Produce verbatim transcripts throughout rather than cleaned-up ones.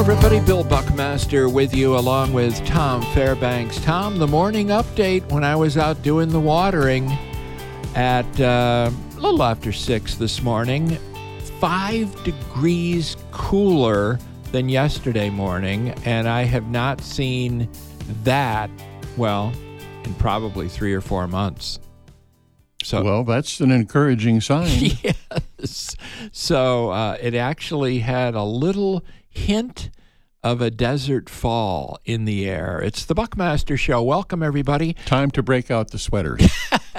everybody. Bill Buckmaster with you along with Tom Fairbanks. Tom, the morning update when I was out doing the watering at uh, a little after six this morning. Five degrees cooler than yesterday morning, and I have not seen that, well, in probably three or four months. So, well, that's an encouraging sign. Yes. So uh, it actually had a little hint of a desert fall in the air. It's the Buckmaster Show. Welcome, everybody. Time to break out the sweaters.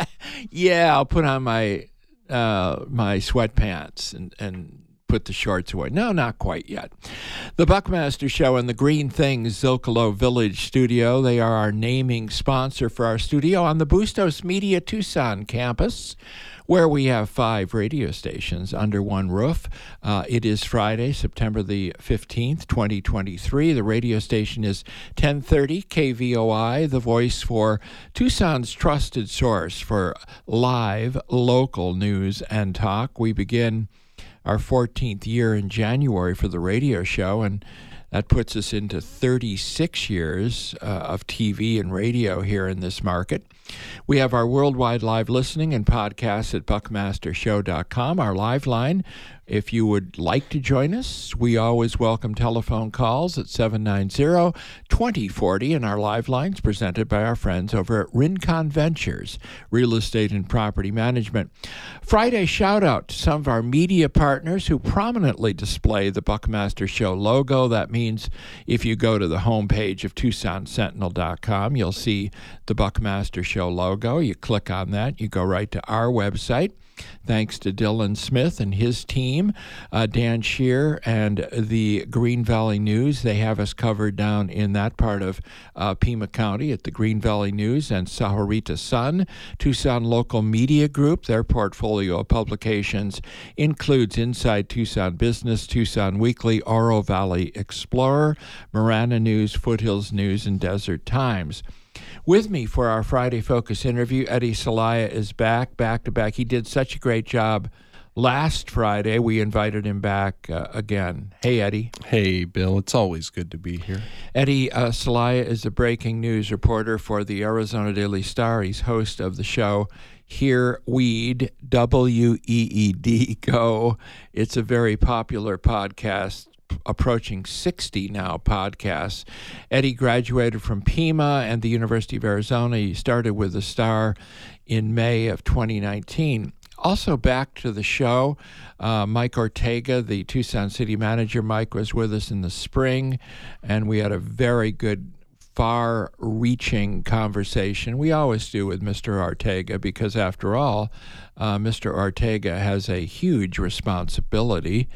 Yeah, I'll put on my uh, my sweatpants and, and put the shorts away. No, not quite yet. The Buckmaster Show and the Green Things Zocalo Village Studio. They are our naming sponsor for our studio on the Bustos Media Tucson campus, where we have five radio stations under one roof. Uh, it is Friday, September the fifteenth, twenty twenty-three. The radio station is ten thirty K V O I, the voice for Tucson's trusted source for live local news and talk. We begin our fourteenth year in January for the radio show, and that puts us into thirty-six years uh, of T V and radio here in this market. We have our worldwide live listening and podcasts at buckmaster show dot com, our live line. If you would like to join us, we always welcome telephone calls at seven nine zero, two zero four zero, and our live lines presented by our friends over at Rincon Ventures, Real Estate and Property Management. Friday shout out to some of our media partners who prominently display the Buckmaster Show logo. That means if you go to the homepage of Tucson Sentinel dot com, you'll see the Buckmaster Show logo. You click on that, you go right to our website. Thanks to Dylan Smith and his team, uh, Dan Shear and the Green Valley News. They have us covered down in that part of uh, Pima County at the Green Valley News and Sahuarita Sun. Tucson Local Media Group, their portfolio of publications includes Inside Tucson Business, Tucson Weekly, Oro Valley Explorer, Marana News, Foothills News, and Desert Times. With me for our Friday Focus interview, Eddie Celaya is back, back to back. He did such a great job last Friday. We invited him back uh, again. Hey, Eddie. Hey, Bill. It's always good to be here. Eddie uh, Celaya is a breaking news reporter for the Arizona Daily Star. He's host of the show Hear Weed, W E E D, Go. It's a very popular podcast, approaching sixty now podcasts. Eddie graduated from Pima and the University of Arizona. He started with the Star in May of twenty nineteen. Also back to the show, uh, Mike Ortega, the Tucson city manager. Mike was with us in the spring, and we had a very good, far-reaching conversation. We always do with Mister Ortega because, after all, uh, Mister Ortega has a huge responsibility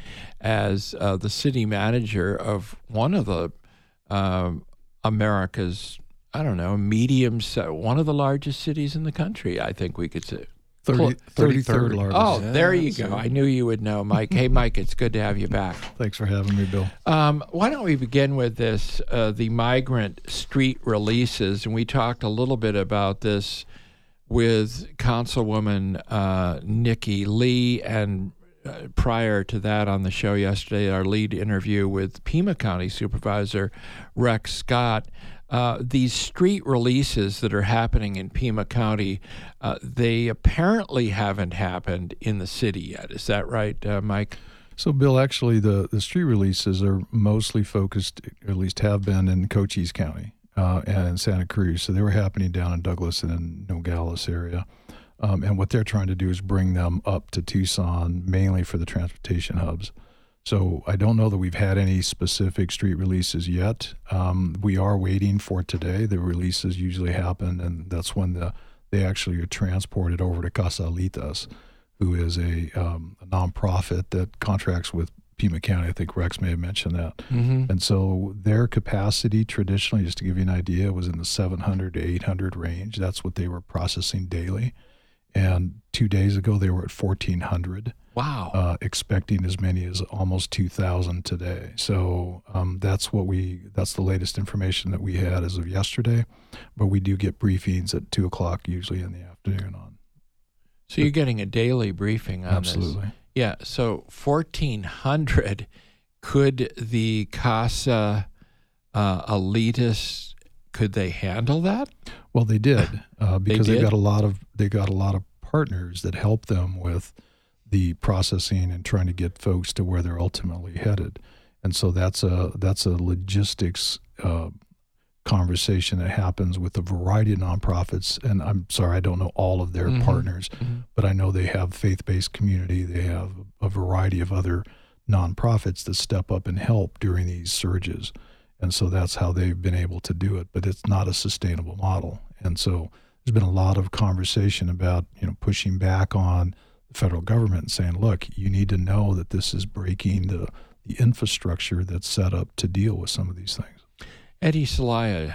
as uh, the city manager of one of the uh, America's, I don't know, medium, one of the largest cities in the country, I think we could say. thirty, thirty-third largest. Oh, Yeah, there you so. go. I knew you would know, Mike. Hey, Mike, it's good to have you back. Thanks for having me, Bill. Um, why don't we begin with this, uh, the migrant street releases, and we talked a little bit about this with Councilwoman uh, Nikki Lee, and uh, prior to that on the show yesterday, our lead interview with Pima County Supervisor Rex Scott. Uh, these street releases that are happening in Pima County, uh, they apparently haven't happened in the city yet. Is that right, uh, Mike? So, Bill, actually, the, the street releases are mostly focused, or at least have been, in Cochise County uh, and Santa Cruz. So they were happening down in Douglas and in Nogales area. Um, and what they're trying to do is bring them up to Tucson, mainly for the transportation hubs. So I don't know that we've had any specific street releases yet. Um, we are waiting for today. The releases usually happen, and that's when the they actually are transported over to Casalitas, who is a, um, a nonprofit that contracts with Pima County. I think Rex may have mentioned that. Mm-hmm. And so their capacity traditionally, just to give you an idea, was in the seven hundred to eight hundred range. That's what they were processing daily. And two days ago, they were at fourteen hundred. Wow. Uh, expecting as many as almost two thousand today. So um, that's what we, that's the latest information that we had as of yesterday. But we do get briefings at two o'clock usually in the afternoon on. So you're getting a daily briefing on Absolutely. this. Yeah. So fourteen hundred could the CASA uh, elitists, could they handle that? Well, they did uh, because They they did? got a lot of they got a lot of partners that help them with the processing and trying to get folks to where they're ultimately headed. And so that's a that's a logistics uh, conversation that happens with a variety of nonprofits. And I'm sorry, I don't know all of their Mhm. partners, Mm-hmm. but I know they have faith-based community. They have a variety of other nonprofits that step up and help during these surges. And so that's how they've been able to do it. But it's not a sustainable model. And so there's been a lot of conversation about, you know, pushing back on the federal government and saying, look, you need to know that this is breaking the, the infrastructure that's set up to deal with some of these things. Eddie Celaya,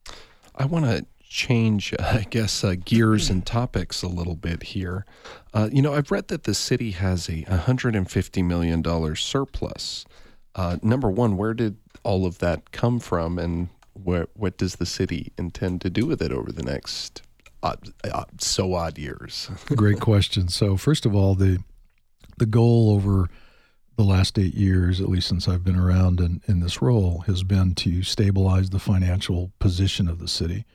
I want to change, uh, I guess, uh, gears and topics a little bit here. Uh, you know, I've read that the city has a one hundred fifty million dollars surplus. Uh, number one, where did all of that come from, and where, what does the city intend to do with it over the next odd, uh, so odd years? Great question. So first of all, the the goal over the last eight years, at least since I've been around in, in this role, has been to stabilize the financial position of the city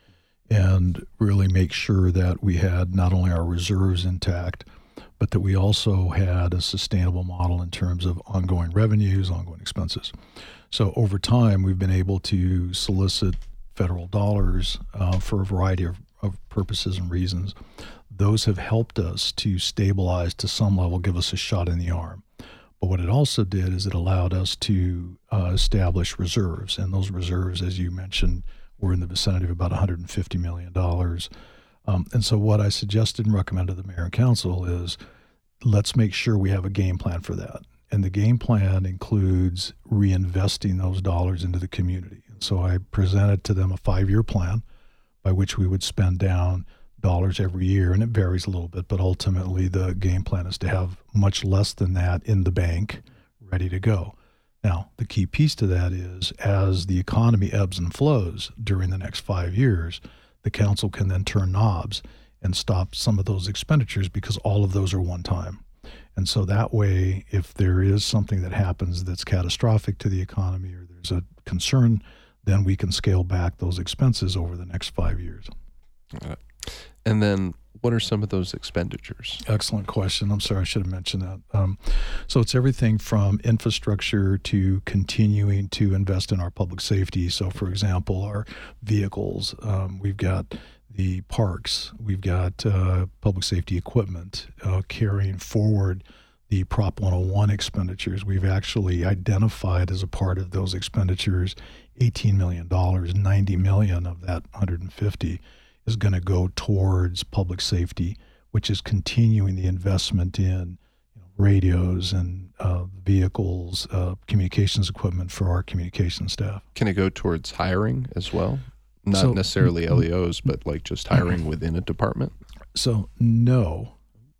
and really make sure that we had not only our reserves intact, but that we also had a sustainable model in terms of ongoing revenues, ongoing expenses. So over time, we've been able to solicit federal dollars uh, for a variety of, of purposes and reasons. Those have helped us to stabilize to some level, give us a shot in the arm. But what it also did is it allowed us to uh, establish reserves. And those reserves, as you mentioned, were in the vicinity of about one hundred fifty million dollars. Um, and so what I suggested and recommended to the mayor and council is let's make sure we have a game plan for that. And the game plan includes reinvesting those dollars into the community. And so I presented to them a five-year plan by which we would spend down dollars every year, and it varies a little bit, but ultimately the game plan is to have much less than that in the bank ready to go. Now, the key piece to that is as the economy ebbs and flows during the next five years, the council can then turn knobs and stop some of those expenditures because all of those are one time. And so that way, if there is something that happens that's catastrophic to the economy or there's a concern, then we can scale back those expenses over the next five years. Uh, and then what are some of those expenditures? Excellent question. I'm sorry, I should have mentioned that. Um, so it's everything from infrastructure to continuing to invest in our public safety. So, for example, our vehicles, um, we've got the parks, we've got uh, public safety equipment, uh, carrying forward the Prop one oh one expenditures. We've actually identified as a part of those expenditures eighteen million dollars, ninety million dollars of that one hundred fifty is going to go towards public safety, which is continuing the investment in you know, radios and uh, vehicles, uh, communications equipment for our communication staff. Can it go towards hiring as well? Not So- necessarily L E Os, but like just hiring within a department? So no.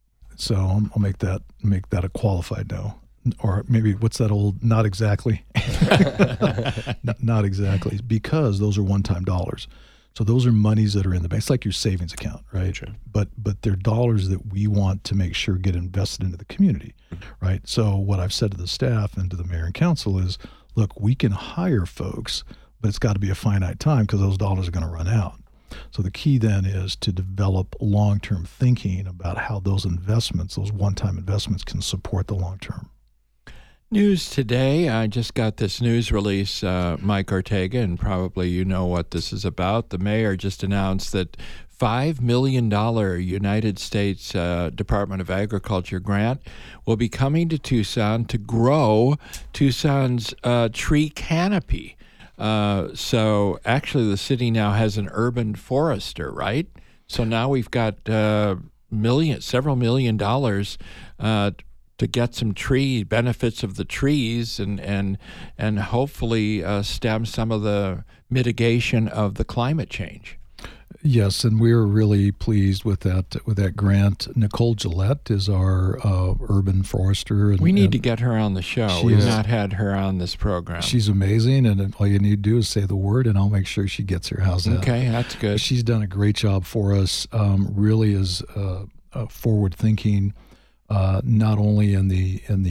So I'll I'll make that make that a qualified no. Or maybe what's that old not exactly? not, not exactly, because those are one-time dollars. So those are monies that are in the bank. It's like your savings account, right? Sure. But but they're dollars that we want to make sure get invested into the community, right? So what I've said to the staff and to the mayor and council is, look, we can hire folks, but it's got to be a finite time because those dollars are going to run out. So the key then is to develop long-term thinking about how those investments, those one-time investments, can support the long-term. News today, I just got this news release, uh, Mike Ortega, and probably you know what this is about. The mayor just announced that five million dollars United States uh, Department of Agriculture grant will be coming to Tucson to grow Tucson's uh, tree canopy. Uh, so actually the city now has an urban forester, right? So now we've got uh, million, several million dollars uh to get some tree benefits of the trees and and and hopefully uh, stem some of the mitigation of the climate change. Yes, and we're really pleased with that with that grant. Nicole Gillette is our uh, urban forester. And, We need and to get her on the show. She We've is- not had her on this program. she's amazing, and all you need to do is say the word, and I'll make sure she gets her. How's that? okay, that's good. She's done a great job for us. Um, really is uh, uh, forward thinking, uh, not only in the in the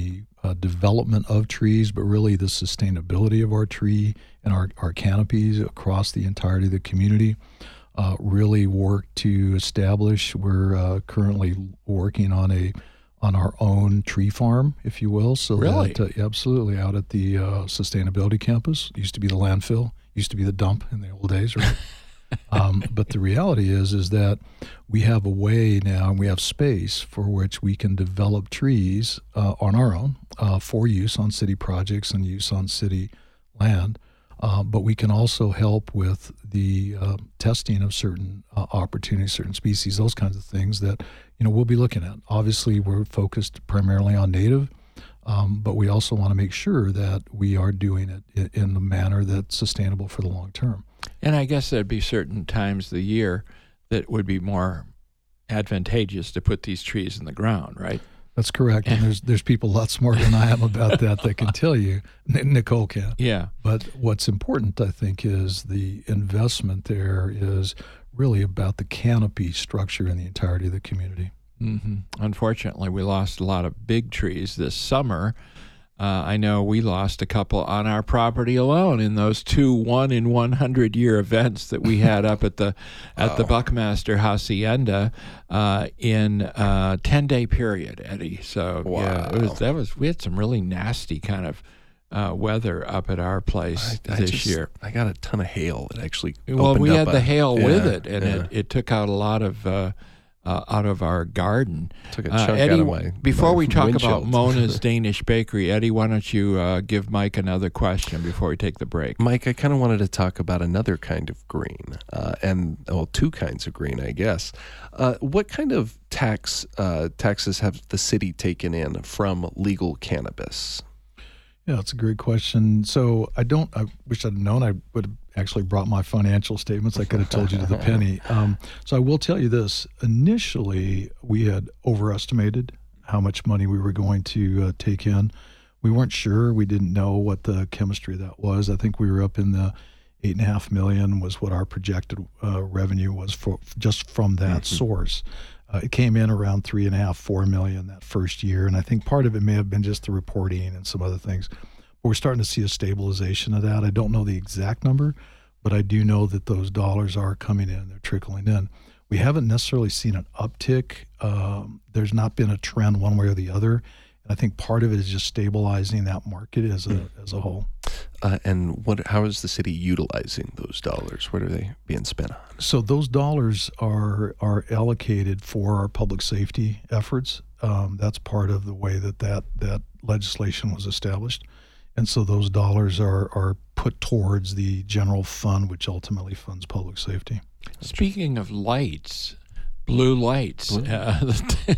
uh, development of trees, but really the sustainability of our tree and our, our canopies across the entirety of the community. Uh, really work to establish. We're uh, currently working on a on our own tree farm, if you will. So really, that, uh, absolutely, out at the uh, sustainability campus. Used to be the landfill. Used to be the dump in the old days, right? um, but the reality is, is that we have a way now, and we have space for which we can develop trees uh, on our own uh, for use on city projects and use on city land. Uh, but we can also help with the uh, testing of certain uh, opportunities, certain species, those kinds of things that, you know, we'll be looking at. Obviously, we're focused primarily on native, um, but we also want to make sure that we are doing it in, in the manner that's sustainable for the long term. And I guess there'd be certain times of the year that would be more advantageous to put these trees in the ground, right? That's correct. And there's there's people a lot smarter than I am about that that can tell you. Nicole can. Yeah. But what's important, I think, is the investment there is really about the canopy structure in the entirety of the community. Mm-hmm. Unfortunately, we lost a lot of big trees this summer. Uh, I know we lost a couple on our property alone in those two one in one hundred year events that we had up at the at the Buckmaster Hacienda uh, in a ten day period, Eddie. So Wow. yeah, it was that was we had some really nasty kind of uh, weather up at our place I, I this just, year. I got a ton of hail. It actually Well, opened we up had a- the hail yeah, with it, and yeah. it, it took out a lot of. Uh, Uh, out of our garden. Took a Uh, chunk Eddie, out of my before my we talk windshield. about Mona's Danish Bakery, Eddie, why don't you uh, give Mike another question before we take the break? Mike, I kind of wanted to talk about another kind of green, uh, and well, two kinds of green, I guess. Uh, what kind of tax uh, taxes have the city taken in from legal cannabis? Yeah, that's a great question. So I don't, I wish I'd known I would have actually brought my financial statements. I could have told you to the penny. Um, so I will tell you this. Initially, we had overestimated how much money we were going to uh, take in. We weren't sure. We didn't know what the chemistry of that was. I think we were up in the eight and a half million was what our projected uh, revenue was for just from that mm-hmm. source. Uh, it came in around three and a half, four million that first year, and I think part of it may have been just the reporting and some other things. But we're starting to see a stabilization of that. I don't know the exact number, but I do know that those dollars are coming in; they're trickling in. We haven't necessarily seen an uptick. Um, there's not been a trend one way or the other, and I think part of it is just stabilizing that market as a mm. as a whole. Uh, and what? How is the city utilizing those dollars? What are they being spent on? So those dollars are are allocated for our public safety efforts. Um, that's part of the way that, that that legislation was established, and so those dollars are are put towards the general fund, which ultimately funds public safety. Speaking of lights, blue lights. Blue. Uh,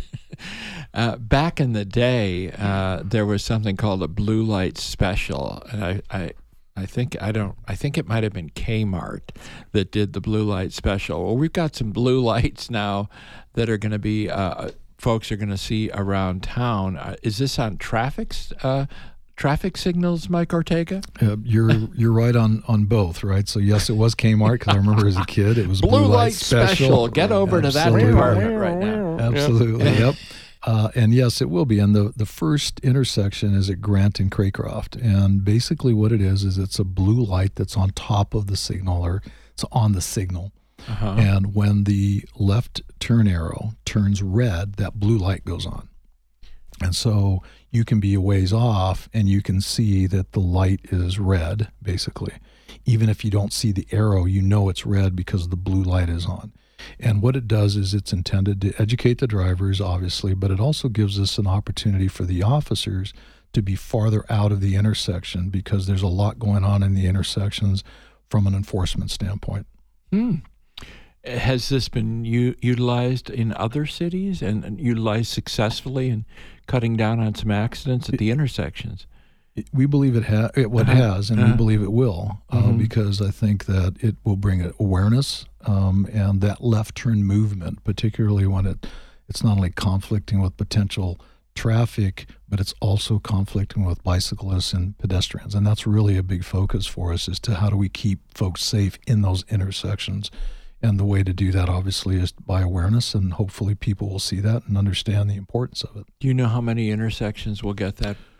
uh, back in the day, uh, there was something called a blue light special, and I, I, I think I don't. I think it might have been Kmart that did the blue light special. Well, we've got some blue lights now that are going to be uh, folks are going to see around town. Uh, is this on traffic uh, traffic signals, Mike Ortega? Uh, you're you're right on, on both, right? So yes, it was Kmart because I remember as a kid it was blue, blue light, light special. special. Get over Absolutely. to that department right now. Absolutely, yep. Uh, and yes, it will be. And the, the first intersection is at Grant and Craycroft. And basically what it is, is it's a blue light that's on top of the signal, or it's on the signal. Uh-huh. And when the left turn arrow turns red, that blue light goes on. And so you can be a ways off and you can see that the light is red, basically. Even if you don't see the arrow, you know it's red because the blue light is on. And what it does is it's intended to educate the drivers, obviously, but it also gives us an opportunity for the officers to be farther out of the intersection because there's a lot going on in the intersections from an enforcement standpoint. Hmm. Has this been u- utilized in other cities and, and utilized successfully in cutting down on some accidents at the intersections? We believe it, ha- it what Uh-huh. has, and Uh-huh. we believe it will, uh, Mhm. because I think that it will bring awareness um, and that left turn movement, particularly when it it's not only conflicting with potential traffic, but it's also conflicting with bicyclists and pedestrians. And that's really a big focus for us, as to how do we keep folks safe in those intersections. And the way to do that, obviously, is by awareness, and hopefully people will see that and understand the importance of it. Do you know how many intersections will get that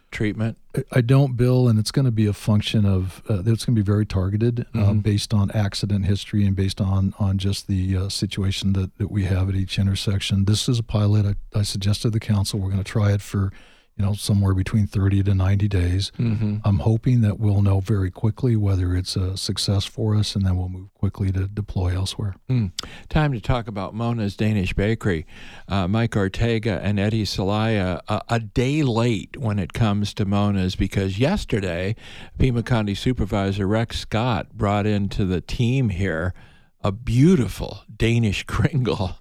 treatment? I don't, Bill, and it's going to be a function of, uh, it's going to be very targeted uh, Mm-hmm. based on accident history and based on, on just the uh, situation that, that we have at each intersection. This is a pilot. I, I suggested to the council we're going to try it for, you know, somewhere between thirty to ninety days. Mm-hmm. I'm hoping that we'll know very quickly whether it's a success for us, and then we'll move quickly to deploy elsewhere. Mm. Time to talk about Mona's Danish Bakery. Uh, Mike Ortega and Eddie Salaya, uh, a day late when it comes to Mona's, because yesterday, Pima County Supervisor Rex Scott brought into the team here a beautiful Danish kringle.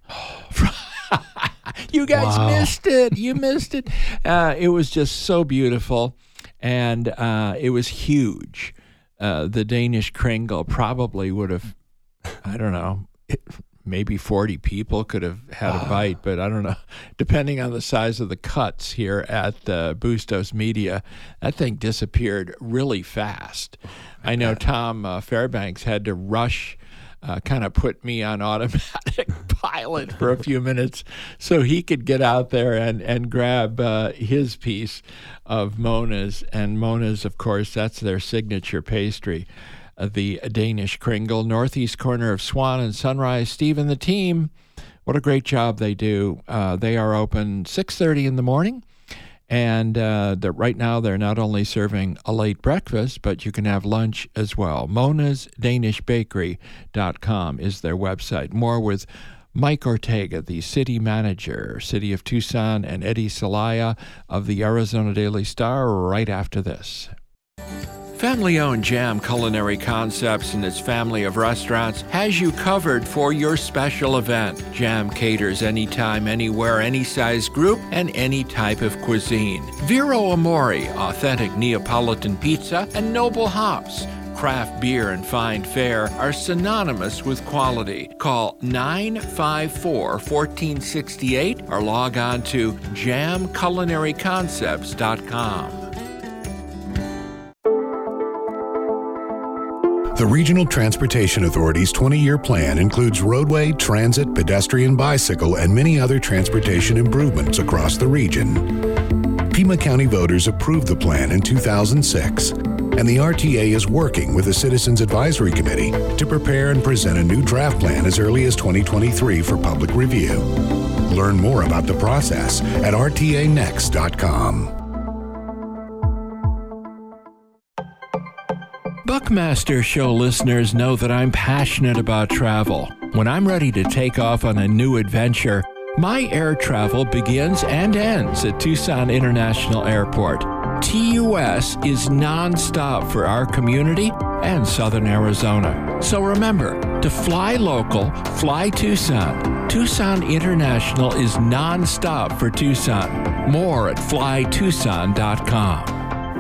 You guys Wow. missed it. You missed it. Uh, it was just so beautiful, and uh, it was huge. Uh, the Danish kringle probably would have, I don't know, it, maybe forty people could have had a bite, but I don't know. Depending on the size of the cuts here at uh, Bustos Media, that thing disappeared really fast. I know Tom uh, Fairbanks had to rush, uh, kind of put me on automatic pilot for a few minutes so he could get out there and, and grab uh, his piece of Mona's. And Mona's, of course, that's their signature pastry. Uh, the Danish kringle, northeast corner of Swan and Sunrise. Steve and the team, what a great job they do. Uh, they are open six thirty in the morning, and uh, the, right now they're not only serving a late breakfast, but you can have lunch as well. Monas Danish Bakery dot com is their website. More with Mike Ortega, the city manager, City of Tucson, and Eddie Salaya of the Arizona Daily Star right after this. Family-owned Jam Culinary Concepts and its family of restaurants has you covered for your special event. Jam caters anytime, anywhere, any size group, and any type of cuisine. Vero Amore, authentic Neapolitan pizza, and Noble Hops. Craft beer and fine fare are synonymous with quality. Call nine five four, one four six eight or log on to jam culinary concepts dot com. The Regional Transportation Authority's twenty-year plan includes roadway, transit, pedestrian, bicycle, and many other transportation improvements across the region. Pima County voters approved the plan in two thousand six, and the R T A is working with the Citizens Advisory Committee to prepare and present a new draft plan as early as twenty twenty-three for public review. Learn more about the process at r t a next dot com. Buckmaster Show listeners know that I'm passionate about travel. When I'm ready to take off on a new adventure, my air travel begins and ends at Tucson International Airport. T U S is nonstop for our community and Southern Arizona. So remember, to fly local, fly Tucson. Tucson International is nonstop for Tucson. More at fly tucson dot com.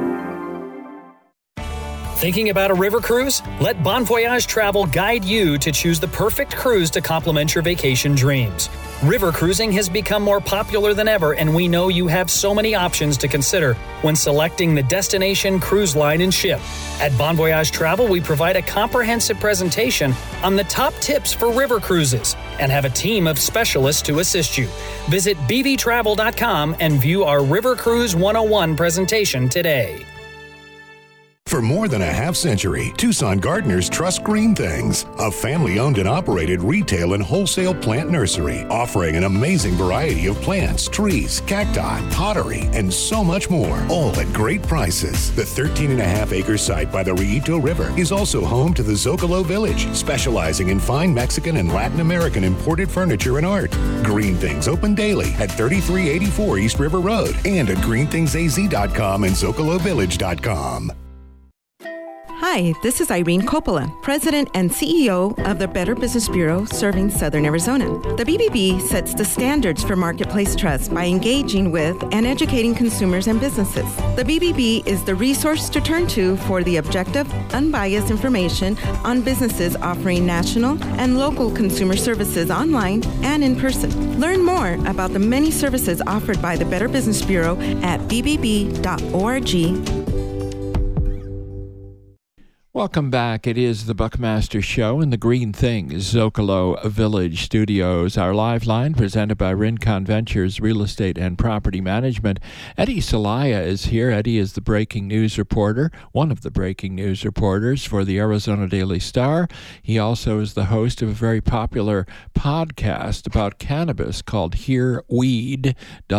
Thinking about a river cruise? Let Bon Voyage Travel guide you to choose the perfect cruise to complement your vacation dreams. River cruising has become more popular than ever, and we know you have so many options to consider when selecting the destination, cruise line, and ship. At Bon Voyage Travel, we provide a comprehensive presentation on the top tips for river cruises and have a team of specialists to assist you. Visit b v travel dot com and view our River Cruise one oh one presentation today. For more than a half century, Tucson gardeners trust Green Things, a family-owned and operated retail and wholesale plant nursery, offering an amazing variety of plants, trees, cacti, pottery, and so much more, all at great prices. The thirteen and a half acre site by the Rillito River is also home to the Zocalo Village, specializing in fine Mexican and Latin American imported furniture and art. Green Things open daily at thirty-three eighty-four East River Road and at green things a z dot com and zocalo village dot com. Hi, this is Irene Coppola, President and C E O of the Better Business Bureau serving Southern Arizona. The B B B sets the standards for marketplace trust by engaging with and educating consumers and businesses. The B B B is the resource to turn to for the objective, unbiased information on businesses offering national and local consumer services online and in person. Learn more about the many services offered by the Better Business Bureau at b b b dot org. Welcome back. It is the Buckmaster Show in the Green Things Zocalo Village Studios. Our live line presented by Rincon Ventures Real Estate and Property Management. Eddie Celaya is here. Eddie is the breaking news reporter, one of the breaking news reporters for the Arizona Daily Star. He also is the host of a very popular podcast about cannabis called Hear Weed,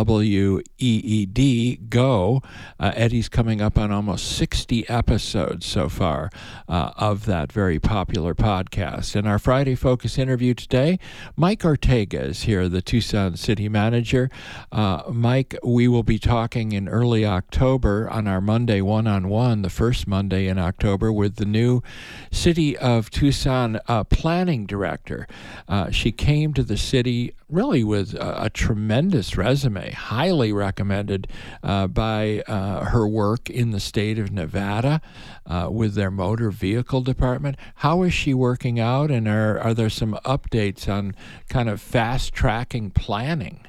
W E E D, Go. Uh, Eddie's coming up on almost sixty episodes so far. Uh, of that very popular podcast. In our Friday Focus interview today, Mike Ortega is here, the Tucson City Manager. Uh, Mike, we will be talking in early October on our Monday one-on-one, the first Monday in October, with the new City of Tucson uh, Planning Director. Uh, she came to the city really with a, a tremendous resume, highly recommended uh, by uh, her work in the state of Nevada uh, with their motor vehicle department. How is she working out, and are, are there some updates on kind of fast-tracking planning?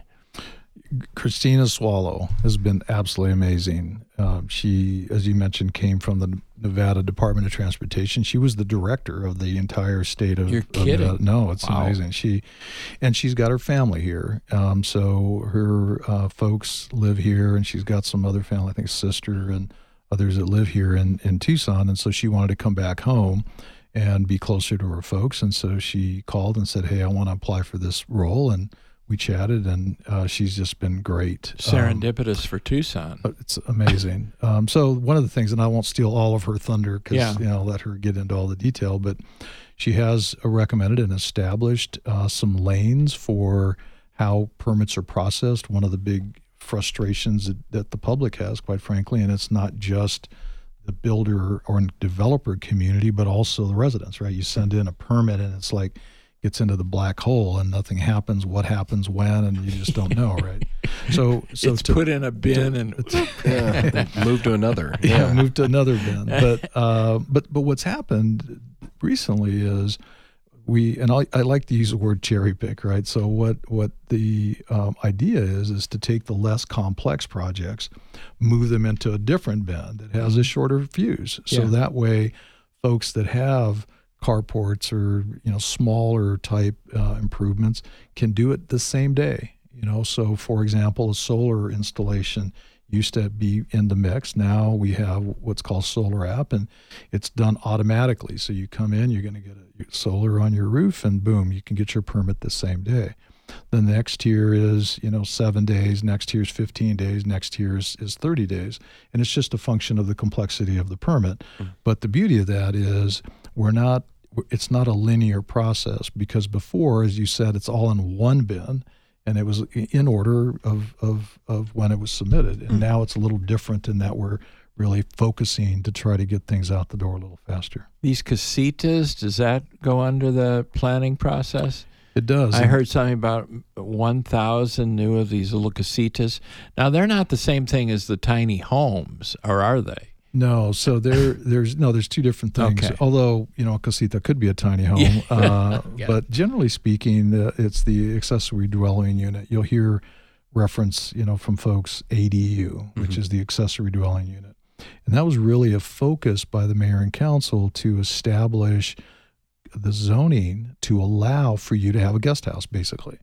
Christina Swallow has been absolutely amazing. Um, she, as you mentioned, came from the Nevada Department of Transportation. She was the director of the entire state of. You're of kidding? Nevada. No, it's Wow. amazing. She, and she's got her family here. Um, so her uh, folks live here, and she's got some other family, I think sister and others that live here in in Tucson. And so she wanted to come back home and be closer to her folks. And so she called and said, "Hey, I want to apply for this role." And we chatted, and uh, she's just been great. Serendipitous um, for Tucson. It's amazing. um, so one of the things, and I won't steal all of her thunder because Yeah. you know, let her get into all the detail, but she has recommended and established uh, some lanes for how permits are processed. One of the big frustrations that, that the public has, quite frankly, and it's not just the builder or developer community, but also the residents, right? You send in a permit and it's like, gets into the black hole and nothing happens. What happens when, and you just don't know, right? So, so it's to, put in a bin to, and Yeah, move to another. yeah, Yeah. move to another bin. But uh, but but what's happened recently is we, and I, I like to use the word cherry pick, right? So what what the um, idea is is to take the less complex projects, move them into a different bin that has a shorter fuse. So Yeah. that way, folks that have carports or you know smaller type uh, improvements can do it the same day. You know, so for example, a solar installation used to be in the mix. Now we have what's called Solar App, and it's done automatically. So you come in, you're going to get a solar on your roof, and boom, you can get your permit the same day. The next tier is, you know, seven days. Next tier is fifteen days. Next tier is, is thirty days. And it's just a function of the complexity of the permit. Mm. But the beauty of that is we're not, it's not a linear process, because before, as you said, it's all in one bin, and it was in order of, of, of when it was submitted. And mm. now it's a little different in that we're really focusing to try to get things out the door a little faster. These casitas, does that go under the planning process? It does. I heard something about one thousand new of these little casitas. Now, they're not the same thing as the tiny homes, or are they? No, so there, there's no, there's two different things. Okay. Although, you know, a casita could be a tiny home, Yeah. uh, Yeah. but generally speaking, uh, it's the accessory dwelling unit. You'll hear reference, you know, from folks A D U, which Mm-hmm. is the accessory dwelling unit, and that was really a focus by the mayor and council to establish the zoning to allow for you to have a guest house, basically.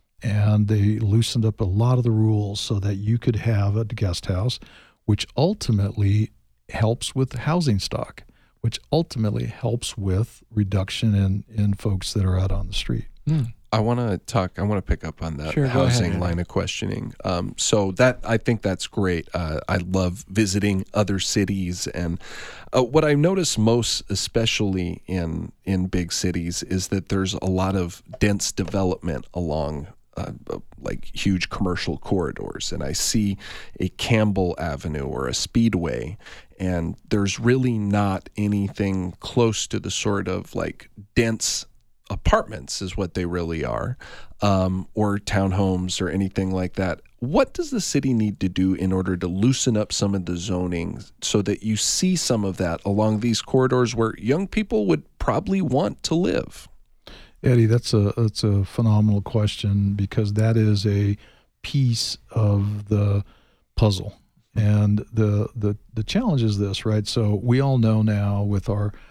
And they loosened up a lot of the rules so that you could have a guest house, which ultimately helps with housing stock, which ultimately helps with reduction in, in folks that are out on the street. Mm. I want to talk. I want to pick up on that Sure, go ahead, housing Andy. line of questioning. Um, so that I think that's great. Uh, I love visiting other cities, and uh, what I notice most, especially in in big cities, is that there's a lot of dense development along uh, like huge commercial corridors, and I see a Campbell Avenue or a Speedway, and there's really not anything close to the sort of like dense apartments is what they really are, um, or townhomes or anything like that. What does the city need to do in order to loosen up some of the zoning so that you see some of that along these corridors where young people would probably want to live? Eddie, that's a that's a phenomenal question, because that is a piece of the puzzle. And the the the challenge is this, right? So we all know now with our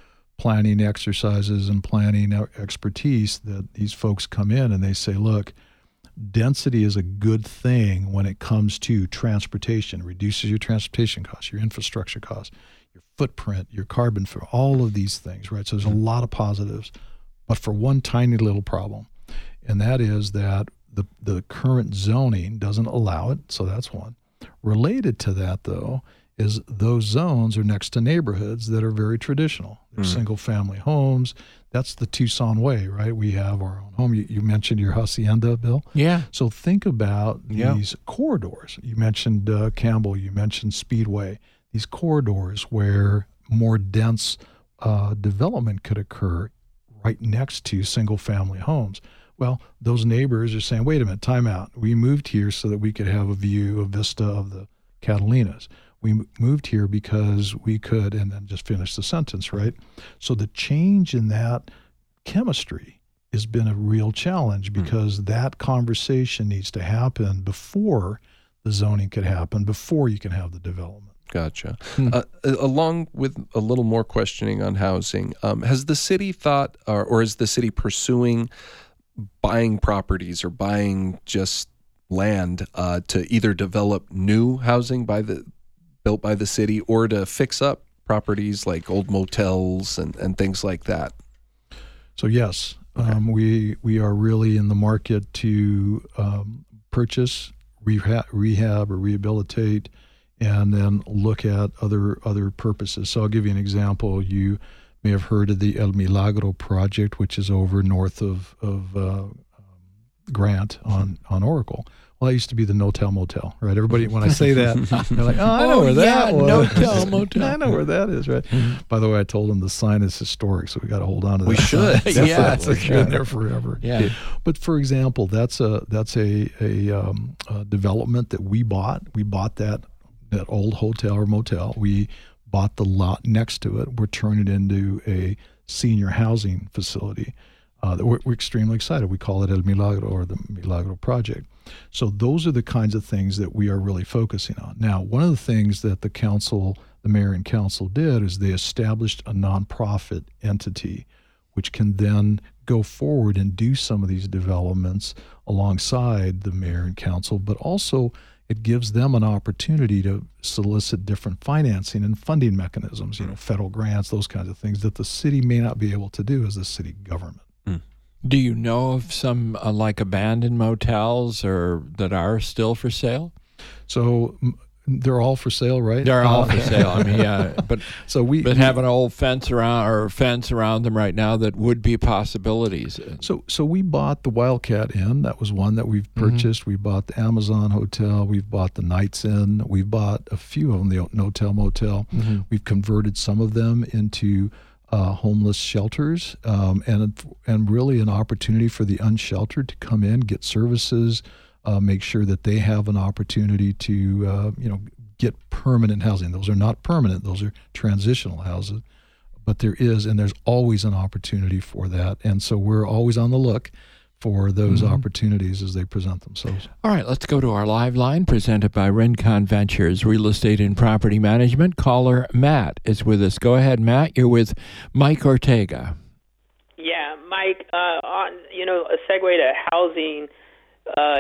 planning exercises and planning expertise that these folks come in and they say, look, density is a good thing when it comes to transportation. It reduces your transportation costs, your infrastructure costs, your footprint, your carbon, for all of these things, right? So there's a lot of positives, but for one tiny little problem, and that is that the, the current zoning doesn't allow it, so that's one. Related to that, though, is those zones are next to neighborhoods that are very traditional. They're mm. single-family homes. That's the Tucson way, right? We have our own home. You, you mentioned your hacienda, Bill. Yeah. So think about yeah. these corridors. You mentioned uh, Campbell. You mentioned Speedway. These corridors where more dense uh, development could occur right next to single-family homes. Well, those neighbors are saying, wait a minute, time out. We moved here so that we could have a view, a vista of the Catalinas. We moved here because we could, and then just finish the sentence, right? So the change in that chemistry has been a real challenge because mm. that conversation needs to happen before the zoning could happen, before you can have the development. Gotcha. Hmm. Uh, along with a little more questioning on housing, um, has the city thought, or, or is the city pursuing buying properties or buying just land uh, to either develop new housing by the built by the city or to fix up properties like old motels and, and things like that? So yes, okay. um, we we are really in the market to um, purchase, rehab, rehab or rehabilitate, and then look at other other purposes. So I'll give you an example. You may have heard of the El Milagro project, which is over north of of uh, um, Grant on on Oracle. Well, that used to be the No-Tell Motel, right? Everybody, when I say that, they're like, oh, I know oh, where that yeah, was. No-Tell Motel. I know where that is, right? Mm-hmm. By the way, I told them the sign is historic, so we got to hold on to that. We should. Sign. yeah, it's been sure. there forever. Yeah. But for example, that's a that's a a, um, a development that we bought. We bought that that old hotel or motel. We bought the lot next to it. We're turning it into a senior housing facility. Uh, that we're, we're extremely excited. We call it El Milagro, or the Milagro Project. So those are the kinds of things that we are really focusing on. Now, one of the things that the council, the mayor and council did is they established a nonprofit entity which can then go forward and do some of these developments alongside the mayor and council, but also it gives them an opportunity to solicit different financing and funding mechanisms, you know, federal grants, those kinds of things that the city may not be able to do as a city government. Do you know of some uh, like abandoned motels or that are still for sale? So m- they're all for sale, right? They're all uh, for sale. I mean, yeah, but so we but we, have an old fence around or fence around them right now that would be possibilities. So so we bought the Wildcat Inn. That was one that we've purchased. Mm-hmm. We bought the Amazon Hotel. We've bought the Knights Inn. We've bought a few of them, the No-Tell Motel. Mm-hmm. We've converted some of them into Uh, homeless shelters, um, and and really an opportunity for the unsheltered to come in, get services, uh, make sure that they have an opportunity to uh, you know get permanent housing. Those are not permanent; those are transitional houses. But there is, and there's always an opportunity for that, and so we're always on the look for those mm-hmm. opportunities as they present themselves. All right, let's go to our live line presented by Rincon Ventures, Real Estate and Property Management. Caller Matt is with us. Go ahead, Matt. You're with Mike Ortega. Yeah, Mike, uh, on, you know, a segue to housing uh,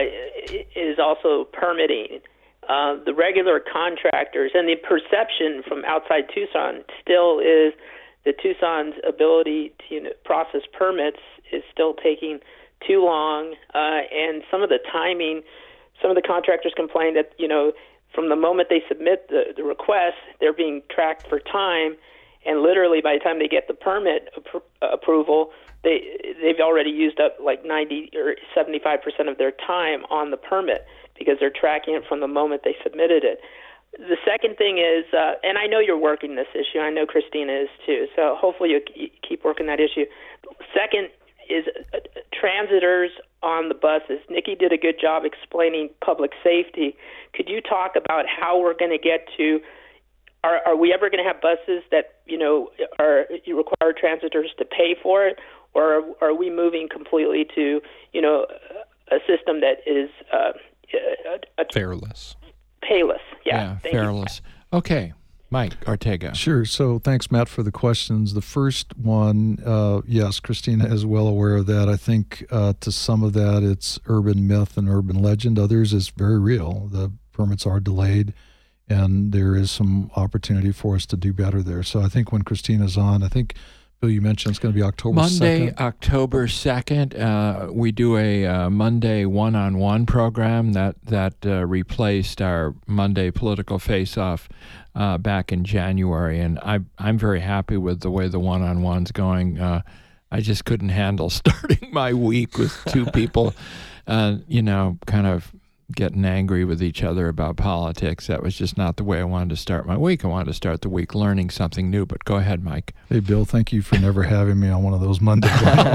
is also permitting. Uh, the regular contractors and the perception from outside Tucson still is that Tucson's ability to you know, process permits is still taking too long, uh, and some of the timing, some of the contractors complain that, you know, from the moment they submit the, the request, they're being tracked for time, and literally by the time they get the permit appro- approval, they, they've already used up like ninety or seventy-five percent of their time on the permit because they're tracking it from the moment they submitted it. The second thing is, uh, and I know you're working this issue, I know Christina is too, so hopefully you keep working that issue. Second is uh, transitors on the buses. Nikki did a good job explaining public safety. Could you talk about how we're going to get to, are, are we ever going to have buses that, you know, are you require transitors to pay for it, or are, are we moving completely to, you know, a system that is uh, a, a, fairless? Payless, yeah. Yeah, fairless. You. Okay. Mike Ortega. Sure. So thanks, Matt, for the questions. The first one, uh, yes, Christina is well aware of that. I think uh, to some of that, it's urban myth and urban legend. Others is very real. The permits are delayed, and there is some opportunity for us to do better there. So I think when Christina's on, I think, Bill, you mentioned it's going to be October Monday, second. October second. Uh, we do a uh, Monday one-on-one program that that uh, replaced our Monday political face-off uh, back in January, and I I'm very happy with the way the one-on-one's going. Uh, I just couldn't handle starting my week with two people, uh, you know, kind of getting angry with each other about politics. That was just not the way I wanted to start my week. I wanted to start the week learning something new. But go ahead, Mike. Hey, Bill, thank you for never having me on one of those Mondays.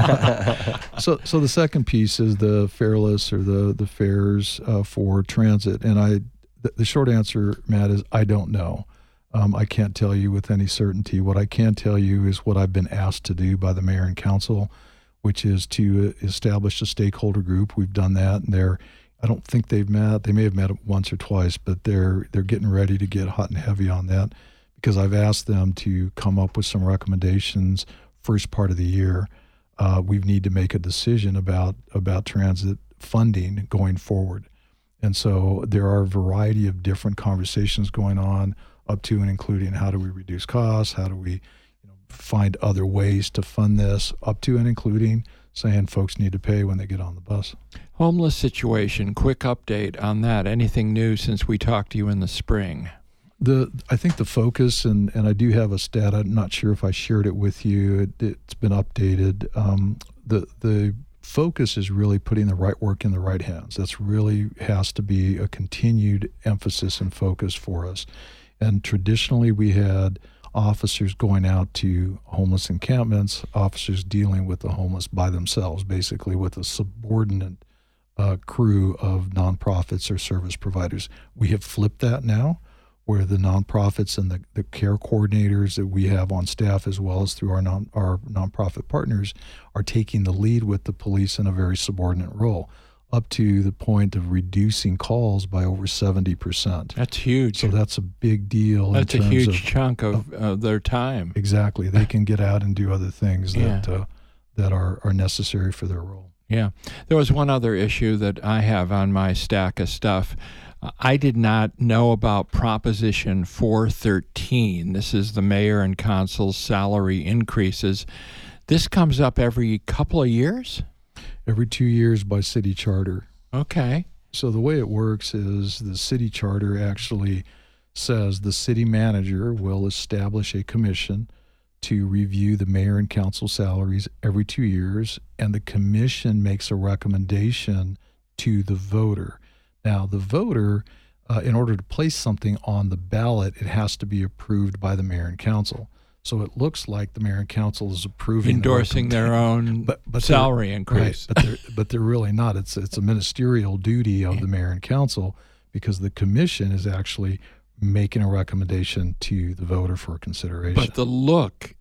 so so the second piece is the fareless or the, the fares uh, for transit. And I, the, the short answer, Matt, is I don't know. Um, I can't tell you with any certainty. What I can tell you is what I've been asked to do by the mayor and council, which is to establish a stakeholder group. We've done that, and they're I don't think they've met. They may have met once or twice, but they're they're getting ready to get hot and heavy on that because I've asked them to come up with some recommendations first part of the year. Uh, we need to make a decision about about transit funding going forward. And so there are a variety of different conversations going on up to and including how do we reduce costs, how do we you know, find other ways to fund this, up to and including saying folks need to pay when they get on the bus. Homeless situation, quick update on that. Anything new since we talked to you in the spring? The I think the focus, and, and I do have a stat, I'm not sure if I shared it with you, it, it's been updated. Um, the the focus is really putting the right work in the right hands. That's really has to be a continued emphasis and focus for us. And traditionally we had officers going out to homeless encampments, officers dealing with the homeless by themselves, basically with a subordinate uh, crew of nonprofits or service providers. We have flipped that now, where the nonprofits and the, the care coordinators that we have on staff, as well as through our non, our nonprofit partners, are taking the lead with the police in a very subordinate role, up to the point of reducing calls by over seventy percent. That's huge. So that's a big deal. That's in a terms huge of, chunk of, of uh, their time. Exactly. They can get out and do other things that Yeah. uh, that are, are necessary for their role. Yeah. There was one other issue that I have on my stack of stuff. I did not know about Proposition four thirteen. This is the mayor and council's salary increases. This comes up every couple of years? Every two years by city charter. Okay. So the way it works is the city charter actually says the city manager will establish a commission to review the mayor and council salaries every two years, and the commission makes a recommendation to the voter. Now, the voter, uh, in order to place something on the ballot, it has to be approved by the mayor and council. So it looks like the mayor and council is approving, Endorsing the their own but, but salary increase. Right, but they're but they're really not. It's it's a ministerial duty of the mayor and council, because the commission is actually making a recommendation to the voter for consideration. But the look.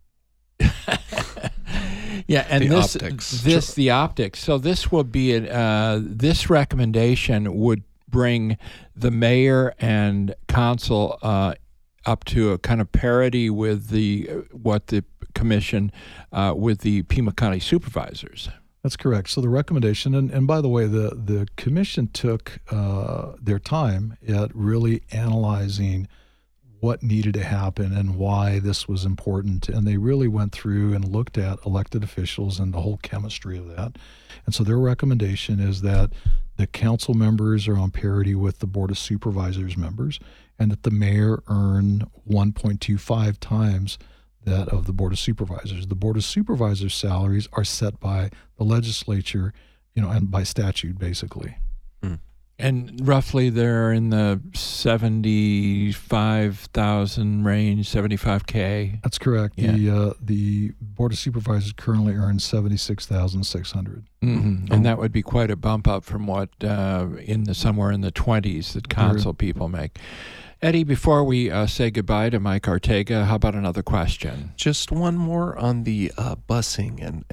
Yeah, and The this, optics. this Sure. the optics. So this would be a, uh, this recommendation would bring the mayor and council uh, up to a kind of parity with the what the commission uh, with the Pima County supervisors. That's correct. So the recommendation, and, and by the way, the, the commission took uh, their time at really analyzing what needed to happen and why this was important. And they really went through and looked at elected officials and the whole chemistry of that. And so their recommendation is that the council members are on parity with the Board of Supervisors members, and that the mayor earn one point two five times that of the Board of Supervisors. The Board of Supervisors salaries are set by the legislature, you know, and by statute, basically. And roughly they're in the seventy-five thousand range, seventy-five K. That's correct. Yeah. The uh, the Board of Supervisors currently earns seventy-six thousand six hundred dollars. Mm-hmm. And that would be quite a bump up from what uh, in the somewhere in the twenties that council people make. Eddie, before we uh, say goodbye to Mike Ortega, how about another question? Just one more on the uh, busing and, and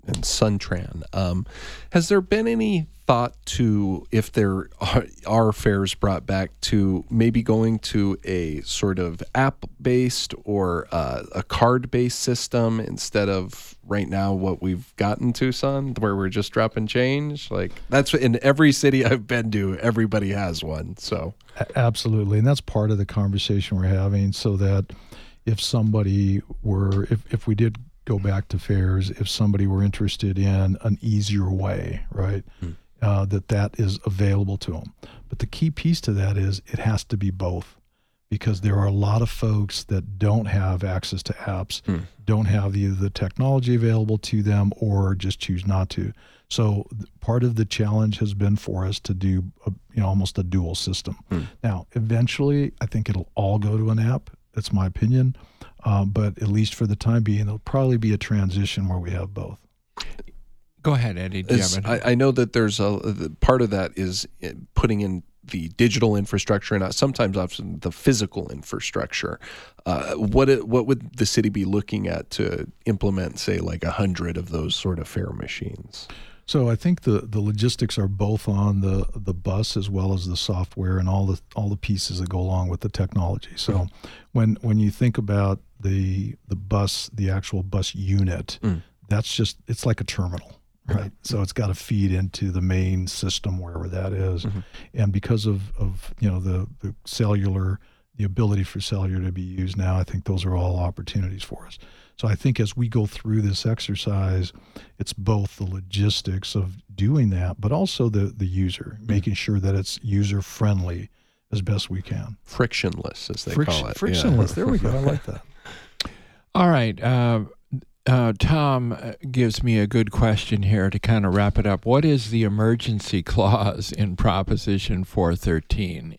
and Suntran. Um, has there been any thought to, if there are, are fares brought back, to maybe going to a sort of app-based or uh, a card-based system instead of right now what we've got in Tucson, where we're just dropping change? Like, that's in every city I've been to, everybody has one. So absolutely, and that's part of the conversation we're having, so that if somebody were, if, if we did go back to fares, if somebody were interested in an easier way, right, mm. uh, that that is available to them. But the key piece to that is it has to be both, because there are a lot of folks that don't have access to apps, mm. don't have either the technology available to them or just choose not to. So part of the challenge has been for us to do a, you know, almost a dual system. Mm. Now, eventually, I think it'll all go to an app. That's my opinion. Um, but at least for the time being, there'll probably be a transition where we have both. Go ahead, Eddie. Do you have I, I know that there's a part of that is putting in the digital infrastructure and sometimes often the physical infrastructure. Uh, what it, what would the city be looking at to implement, say, like a hundred of those sort of fare machines? So I think the, the logistics are both on the, the bus as well as the software and all the all the pieces that go along with the technology. So mm. when when you think about the the bus, the actual bus unit, mm. that's just, it's like a terminal, right? Mm. So it's got to feed into the main system wherever that is. Mm-hmm. And because of, of you know the, the cellular, the ability for cellular to be used now, I think those are all opportunities for us. So I think as we go through this exercise, it's both the logistics of doing that, but also the, the user, mm-hmm. making sure that it's user-friendly as best we can. Frictionless, as they Friction, call it. Frictionless. Yeah. There we go. I like that. All right. Uh, uh, Tom gives me a good question here to kind of wrap it up. What is the emergency clause in Proposition four thirteen?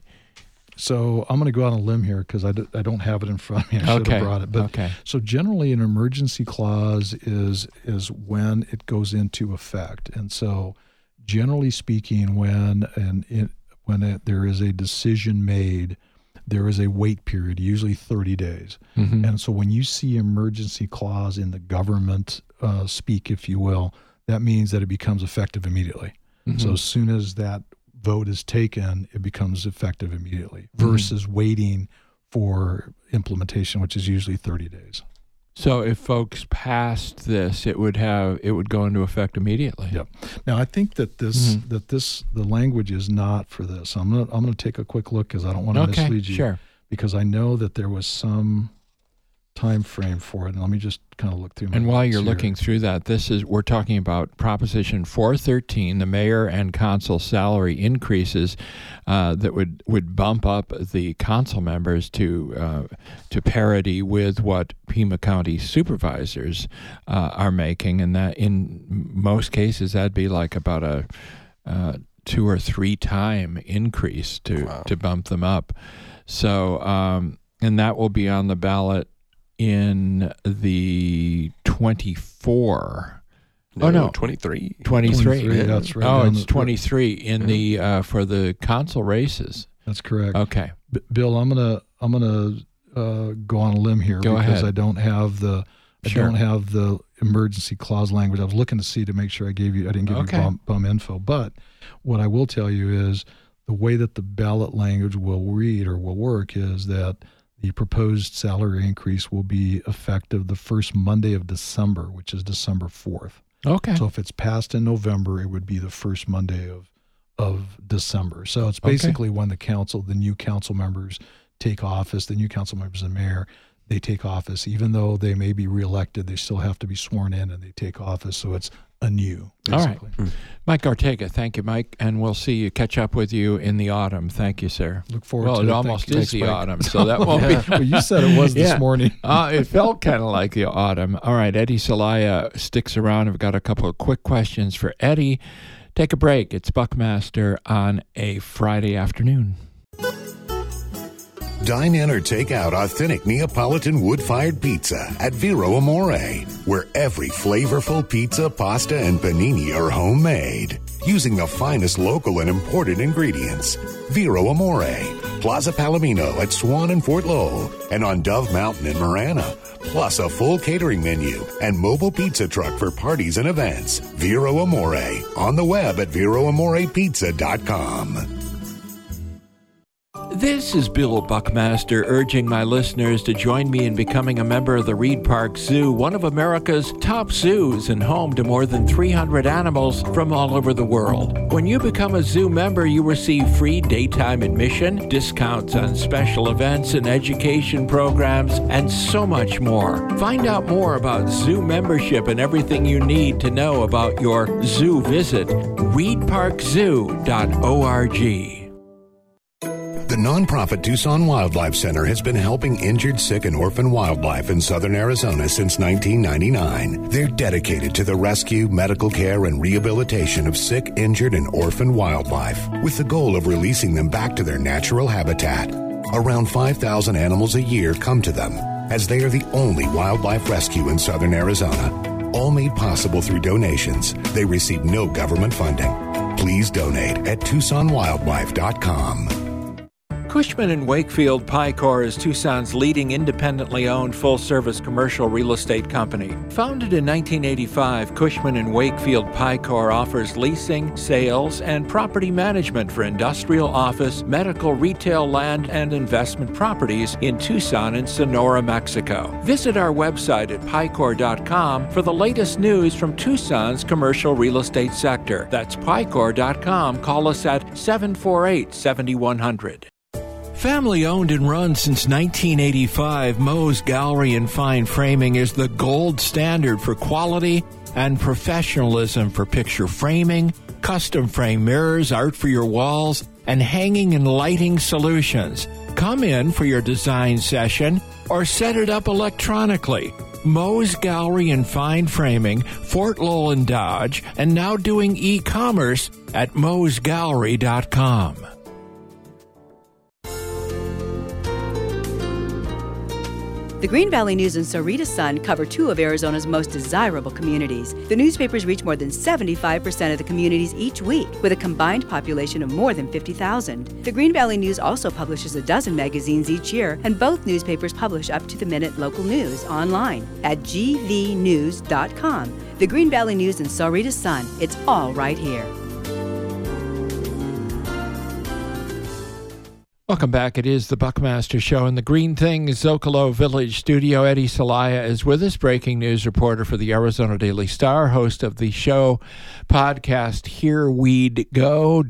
So I'm going to go out on a limb here because I, d- I don't have it in front of me. I should okay. have brought it. But okay. So generally an emergency clause is is when it goes into effect. And so generally speaking, when and it, when it, there is a decision made, there is a wait period, usually thirty days. Mm-hmm. And so when you see emergency clause in the government uh, speak, if you will, that means that it becomes effective immediately. Mm-hmm. So as soon as that vote is taken, it becomes effective immediately versus mm-hmm. waiting for implementation, which is usually thirty days. So if folks passed this, it would have it would go into effect immediately. Yep. Now I think that this mm-hmm. that this the language is not for this. I'm gonna I'm gonna take a quick look because I don't want to okay, mislead you. Sure. Because I know that there was some time frame for it. And let me just kind of look through my And while you're here. looking through that, this is we're talking about Proposition four thirteen, the mayor and council salary increases uh, that would, would bump up the council members to uh, to parity with what Pima County supervisors uh, are making, and that in most cases that'd be like about a uh, two or three time increase to wow. to bump them up. So um, and that will be on the ballot in the twenty-four. No, oh no, twenty-three. twenty-three. twenty-three, yeah. That's right. Oh, down it's the- twenty-three in yeah. the uh, for the council races. That's correct. Okay. B- Bill, I'm gonna I'm gonna uh, go on a limb here Go because ahead. I don't have the I Sure. don't have the emergency clause language. I was looking to see to make sure I gave you I didn't give Okay. you bum, bum info. But what I will tell you is the way that the ballot language will read or will work is that the proposed salary increase will be effective the first Monday of December, which is December fourth. Okay. So if it's passed in November, it would be the first Monday of of December. So it's Okay. basically when the council, the new council members take office, the new council members and mayor, they take office. Even though they may be reelected, they still have to be sworn in and they take office. So it's anew, basically. All right. Mike Ortega, thank you, Mike. And we'll see you, catch up with you in the autumn. Thank you, sir. Look forward well, to it. it. Well, it almost Thank you. is Thanks, the Mike. autumn, so that won't Yeah. be. Well, you said it was this Yeah. morning. uh, it felt kind of like the autumn. All right, Eddie Celaya sticks around. I've got a couple of quick questions for Eddie. Take a break. It's Buckmaster on a Friday afternoon. Dine in or take out authentic Neapolitan wood-fired pizza at Vero Amore, where every flavorful pizza, pasta, and panini are homemade. using the finest local and imported ingredients. Vero Amore, Plaza Palomino at Swan and Fort Lowell, and on Dove Mountain in Marana. Plus a full catering menu and mobile pizza truck for parties and events. Vero Amore, on the web at vero amore pizza dot com. This is Bill Buckmaster urging my listeners to join me in becoming a member of the Reed Park Zoo, one of America's top zoos and home to more than three hundred animals from all over the world. When you become a zoo member, you receive free daytime admission, discounts on special events and education programs, and so much more. Find out more about zoo membership and everything you need to know about your zoo visit. reed park zoo dot org. The nonprofit Tucson Wildlife Center has been helping injured, sick, and orphan wildlife in southern Arizona since nineteen ninety-nine. They're dedicated to the rescue, medical care, and rehabilitation of sick, injured, and orphan wildlife, with the goal of releasing them back to their natural habitat. Around five thousand animals a year come to them, as they are the only wildlife rescue in southern Arizona. All made possible through donations. They receive no government funding. Please donate at tucson wildlife dot com. Cushman and Wakefield Picor is Tucson's leading independently owned full-service commercial real estate company. Founded in nineteen eighty-five, Cushman and Wakefield Picor offers leasing, sales, and property management for industrial, office, medical, retail, land, and investment properties in Tucson and Sonora, Mexico. Visit our website at picor dot com for the latest news from Tucson's commercial real estate sector. That's picor dot com. Call us at seven four eight, seven one zero zero. Family owned and run since nineteen eighty-five, Moe's Gallery and Fine Framing is the gold standard for quality and professionalism for picture framing, custom frame mirrors, art for your walls, and hanging and lighting solutions. Come in for your design session or set it up electronically. Moe's Gallery and Fine Framing, Fort Lowell and Dodge, and now doing e-commerce at moes gallery dot com. The Green Valley News and Sahuarita Sun cover two of Arizona's most desirable communities. The newspapers reach more than seventy-five percent of the communities each week, with a combined population of more than fifty thousand. The Green Valley News also publishes a dozen magazines each year, and both newspapers publish up-to-the-minute local news online at g v news dot com. The Green Valley News and Sahuarita Sun, it's all right here. Welcome back. It is the Buckmaster Show in the Green Things Zocalo Village studio. Eddie Celaya is with us, breaking news reporter for the Arizona Daily Star, host of the show podcast Here Weed Go,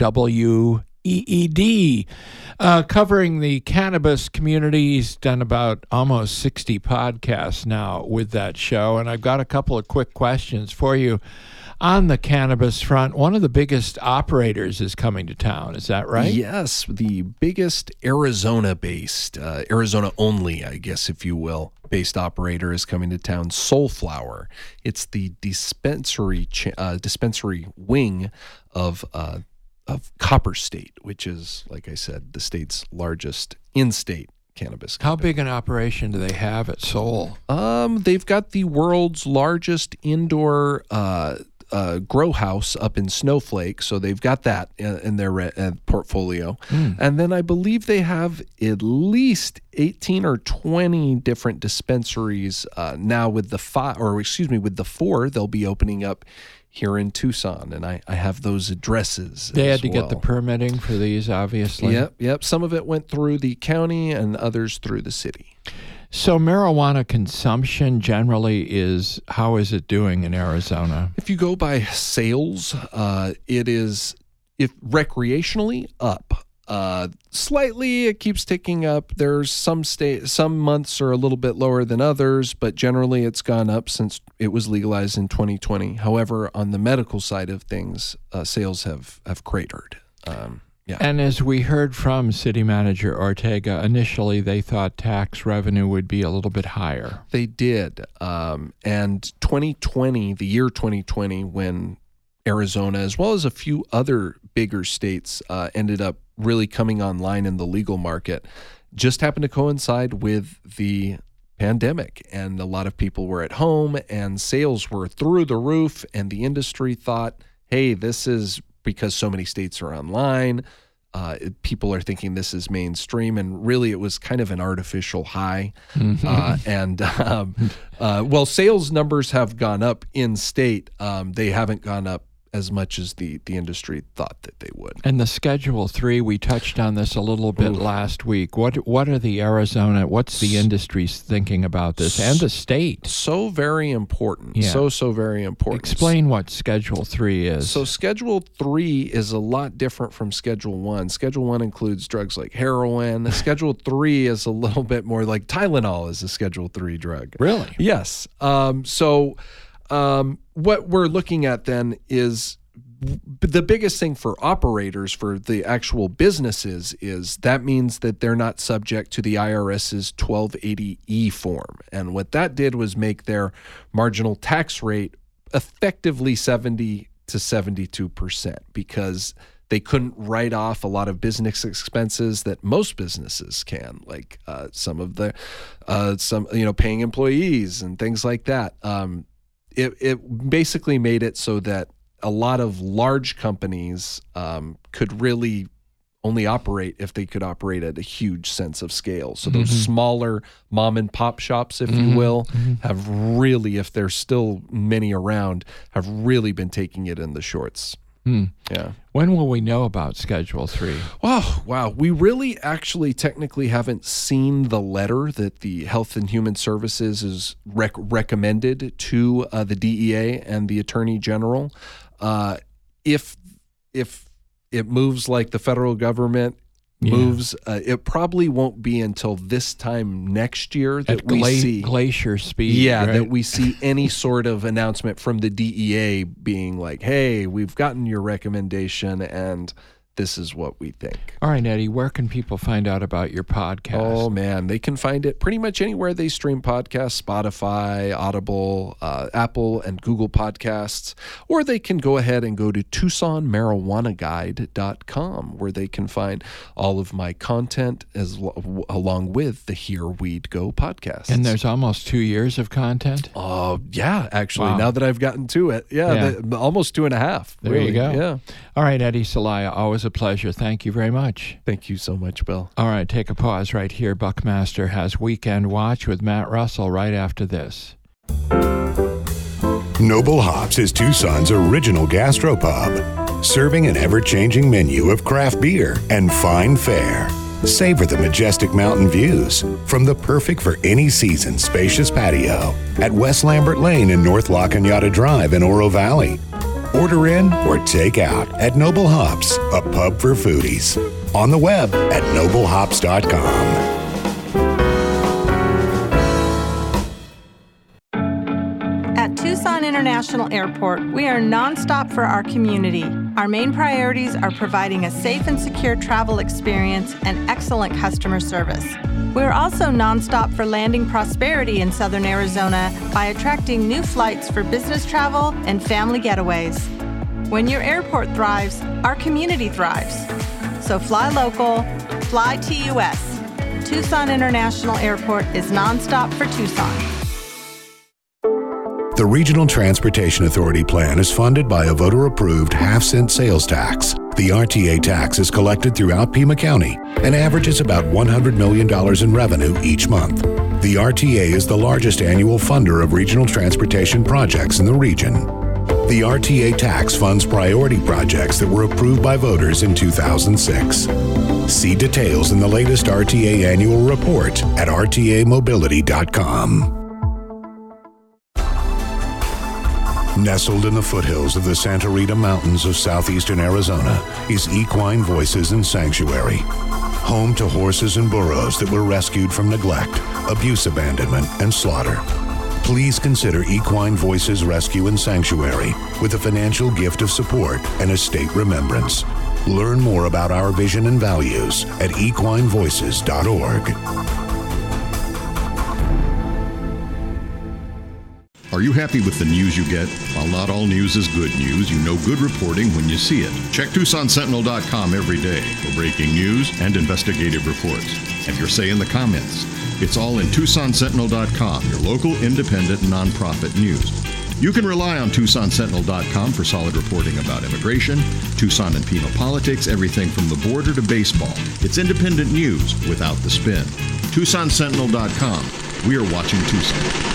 W E E D, uh, covering the cannabis community. He's done about almost sixty podcasts now with that show, and I've got a couple of quick questions for you. On the cannabis front, one of the biggest operators is coming to town. Is that right? Yes, the biggest Arizona-based, uh, Arizona-only, I guess, if you will, based operator is coming to town, Soulflower. It's the dispensary ch- uh, dispensary wing of uh, of Copper State, which is, like I said, the state's largest in-state cannabis company. How big an operation do they have at Soul? Um, they've got the world's largest indoor uh, uh, grow house up in Snowflake, so they've got that in, in their uh, portfolio. Mm. And then I believe they have at least eighteen or twenty different dispensaries uh, now with the five, or excuse me, with the four they'll be opening up here in Tucson, and I, I have those addresses. They had to well. get the permitting for these, obviously. Yep, yep. Some of it went through the county and others through the city. So marijuana consumption generally is, how is it doing in Arizona? If you go by sales, uh, it is, if recreationally, up. Uh, slightly, it keeps ticking up. There's some state, some months are a little bit lower than others, but generally it's gone up since it was legalized in twenty twenty. However, on the medical side of things, uh, sales have, have cratered. Um, yeah. And as we heard from City Manager Ortega, initially they thought tax revenue would be a little bit higher. They did. Um, and twenty twenty, the year twenty twenty, when Arizona, as well as a few other bigger states, uh, ended up really coming online in the legal market, just happened to coincide with the pandemic. And a lot of people were at home and sales were through the roof, and the industry thought, hey, this is because so many states are online. Uh, people are thinking this is mainstream, and really it was kind of an artificial high. Mm-hmm. Uh, and um, uh, well, sales numbers have gone up in state. Um, they haven't gone up as much as the, the industry thought that they would. And the Schedule three, we touched on this a little bit Ooh. last week. What what are the Arizona, what's the industry thinking about this, and the state? So very important. Yeah. So, so very important. Explain what Schedule three is. So Schedule three is a lot different from Schedule one. Schedule one includes drugs like heroin. Schedule three is a little bit more like Tylenol is a Schedule three drug. Really? Yes. Um, so... Um, what we're looking at then is the biggest thing for operators, for the actual businesses, is that means that they're not subject to the IRS's twelve eighty E form. And what that did was make their marginal tax rate effectively seventy to seventy-two percent, because they couldn't write off a lot of business expenses that most businesses can, like uh, some of the, uh, some you know, paying employees and things like that. Um, It, it basically made it so that a lot of large companies um, could really only operate if they could operate at a huge sense of scale. So those mm-hmm. smaller mom and pop shops, if mm-hmm. you will, mm-hmm. have really, if there's still many around, have really been taking it in the shorts. Hmm. Yeah. When will we know about Schedule three? Oh, wow. We really actually technically haven't seen the letter that the Health and Human Services is rec- recommended to uh, the D E A and the Attorney General. Uh, if if it moves like the federal government moves, yeah. uh, it probably won't be until this time next year that At we gla- see glacier speed. Yeah, right? that we see any sort of announcement from the D E A being like, "Hey, we've gotten your recommendation, and this is what we think." All right, Eddie, where can people find out about your podcast? Oh, man, they can find it pretty much anywhere they stream podcasts, Spotify, Audible, uh, Apple, and Google Podcasts. Or they can go ahead and go to Tucson Marijuana Guide dot com, where they can find all of my content as w- along with the Here Weed Go podcast. And there's almost two years of content? Oh, uh, yeah, actually, wow. now that I've gotten to it. Yeah, yeah. The, almost two and a half. There really. you go. Yeah. All right, Eddie Celaya, always a pleasure. Thank you very much. Thank you so much, Bill. All right, take a pause right here. Buckmaster has Weekend Watch with Matt Russell right after this. Noble Hops is Tucson's original gastropub, serving an ever-changing menu of craft beer and fine fare. Savor the majestic mountain views from the perfect for any season spacious patio at West Lambert Lane and North La Cañada Drive in Oro Valley. Order in or take out at Noble Hops, a pub for foodies. On the web at noble hops dot com. At Tucson International Airport, we are nonstop for our community. Our main priorities are providing a safe and secure travel experience and excellent customer service. We are also nonstop for landing prosperity in Southern Arizona by attracting new flights for business travel and family getaways. When your airport thrives, our community thrives. So fly local, fly T U S. Tucson International Airport is nonstop for Tucson. The Regional Transportation Authority plan is funded by a voter-approved half-cent sales tax. The R T A tax is collected throughout Pima County and averages about one hundred million dollars in revenue each month. The R T A is the largest annual funder of regional transportation projects in the region. The R T A tax funds priority projects that were approved by voters in two thousand six. See details in the latest R T A annual report at r t a mobility dot com. Nestled in the foothills of the Santa Rita Mountains of southeastern Arizona is Equine Voices and Sanctuary, home to horses and burros that were rescued from neglect, abuse, abandonment, and slaughter. Please consider Equine Voices Rescue and Sanctuary with a financial gift of support and a state remembrance. Learn more about our vision and values at equine voices dot org. Are you happy with the news you get? While not all news is good news, you know good reporting when you see it. Check Tucson Sentinel dot com every day for breaking news and investigative reports. Have your say in the comments. It's all in Tucson Sentinel dot com, your local independent nonprofit news. You can rely on Tucson Sentinel dot com for solid reporting about immigration, Tucson and Pima politics, everything from the border to baseball. It's independent news without the spin. Tucson Sentinel dot com. We are watching Tucson.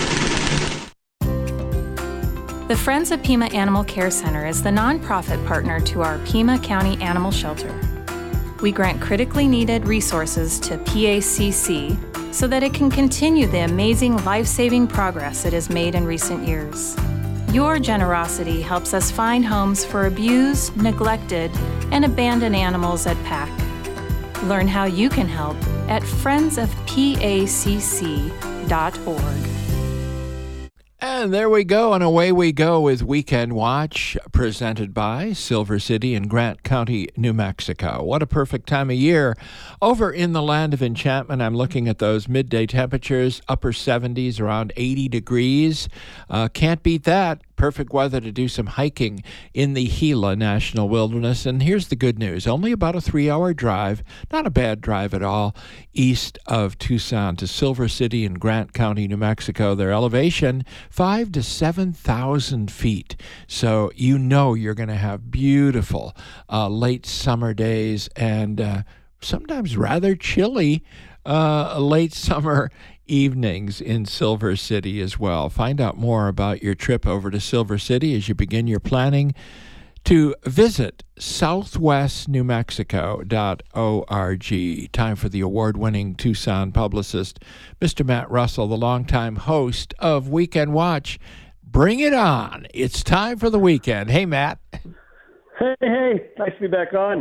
The Friends of Pima Animal Care Center is the nonprofit partner to our Pima County Animal Shelter. We grant critically needed resources to P A C C so that it can continue the amazing life-saving progress it has made in recent years. Your generosity helps us find homes for abused, neglected, and abandoned animals at P A C. Learn how you can help at friends of P A C C dot org. And there we go, and away we go with Weekend Watch, presented by Silver City in Grant County, New Mexico. What a perfect time of year. Over in the land of enchantment, I'm looking at those midday temperatures, upper seventies, around eighty degrees. Uh, can't beat that. Perfect weather to do some hiking in the Gila National Wilderness. And here's the good news. Only about a three-hour drive, not a bad drive at all, east of Tucson to Silver City in Grant County, New Mexico. Their elevation, five to seven thousand feet. So you know you're going to have beautiful uh, late summer days and uh, sometimes rather chilly uh, late summer evenings in Silver City as well. Find out more about your trip over to Silver City as you begin your planning to visit southwest new mexico dot org. Time for the award-winning Tucson publicist, Mister Matt Russell, the longtime host of Weekend Watch. Bring it on. It's time for the weekend. Hey, Matt. Hey, hey. Nice to be back on.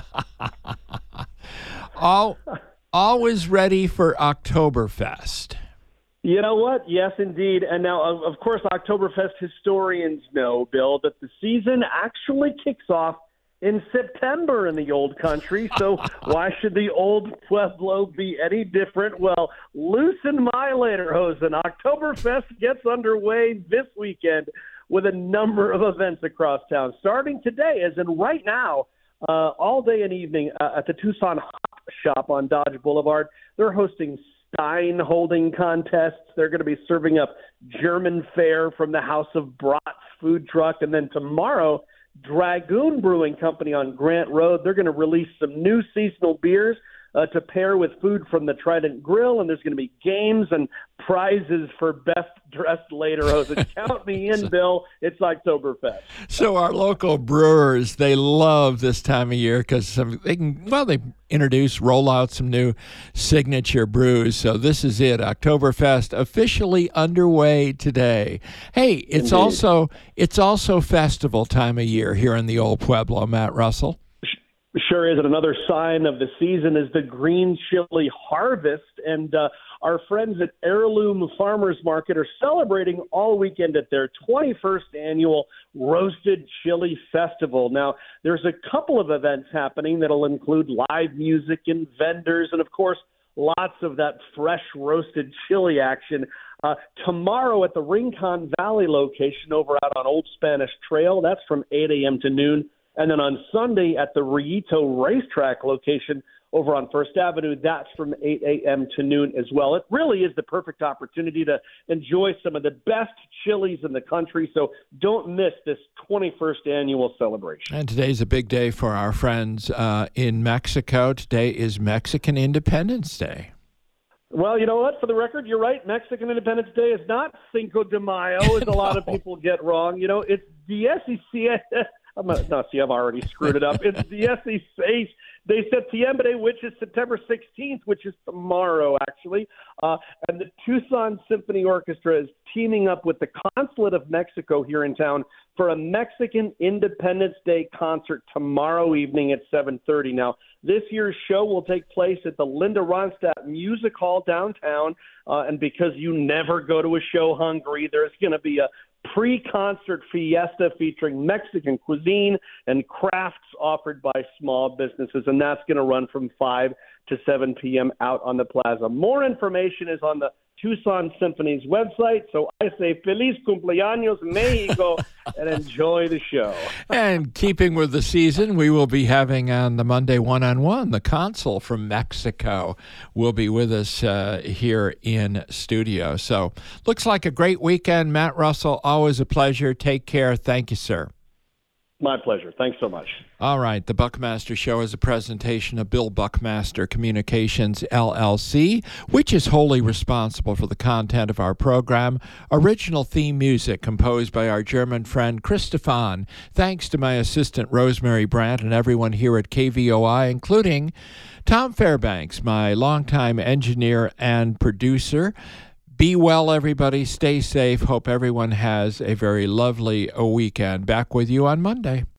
All... Always ready for Oktoberfest. You know what? Yes, indeed. And now, of, of course, Oktoberfest historians know, Bill, that the season actually kicks off in September in the old country. So why should the old Pueblo be any different? Well, loosen my lederhosen. Oktoberfest gets underway this weekend with a number of events across town, starting today, as in right now, uh, all day and evening uh, at the Tucson Shop on Dodge Boulevard. They're hosting Stein holding contests. They're going to be serving up German fare from the House of Brats food truck. And then tomorrow, Dragoon Brewing Company on Grant Road, they're going to release some new seasonal beers uh, to pair with food from the Trident Grill. And there's going to be games and prizes for best dressed lederhosen. Count me in, Bill. It's Oktoberfest. So our local brewers, they love this time of year because they can, well, they introduce, roll out some new signature brews. So this is it. Oktoberfest officially underway today. Hey, it's Indeed. also it's also festival time of year here in the old Pueblo, Matt Russell. Sure is. And another sign of the season is the green chili harvest. And uh, our friends at Heirloom Farmers Market are celebrating all weekend at their twenty-first annual Roasted Chili Festival. Now, there's a couple of events happening that'll include live music and vendors and, of course, lots of that fresh roasted chili action. Uh, tomorrow at the Rincon Valley location over out on Old Spanish Trail, that's from eight a.m. to noon. And then on Sunday at the Rillito Racetrack location over on First Avenue, that's from eight a.m. to noon as well. It really is the perfect opportunity to enjoy some of the best chilies in the country, so don't miss this twenty-first annual celebration. And today's a big day for our friends uh, in Mexico. Today is Mexican Independence Day. Well, you know what? For the record, you're right. Mexican Independence Day is not Cinco de Mayo, as a lot of people get wrong. You know, it's the S E C. I'm not, no, see, I've already screwed it up. It's the S E C de Septiembre, which is September sixteenth, which is tomorrow, actually. Uh, and the Tucson Symphony Orchestra is teaming up with the Consulate of Mexico here in town for a Mexican Independence Day concert tomorrow evening at seven thirty. Now, this year's show will take place at the Linda Ronstadt Music Hall downtown. Uh, and because you never go to a show hungry, there's going to be a pre-concert fiesta featuring Mexican cuisine and crafts offered by small businesses, and that's going to run from five to seven p.m. out on the plaza. More information is on the Tucson Symphony's website. So I say Feliz Cumpleaños, Mexico, and enjoy the show. And keeping with the season, we will be having on the Monday one-on-one, the consul from Mexico will be with us uh, here in studio. So looks like a great weekend. Matt Russell, always a pleasure. Take care. Thank you, sir. My pleasure. Thanks so much. All right. The Buckmaster Show is a presentation of Bill Buckmaster Communications, L L C, which is wholly responsible for the content of our program. Original theme music composed by our German friend Christophan. Thanks to my assistant Rosemary Brandt and everyone here at K V O I, including Tom Fairbanks, my longtime engineer and producer. Be well, everybody. Stay safe. Hope everyone has a very lovely weekend. Back with you on Monday.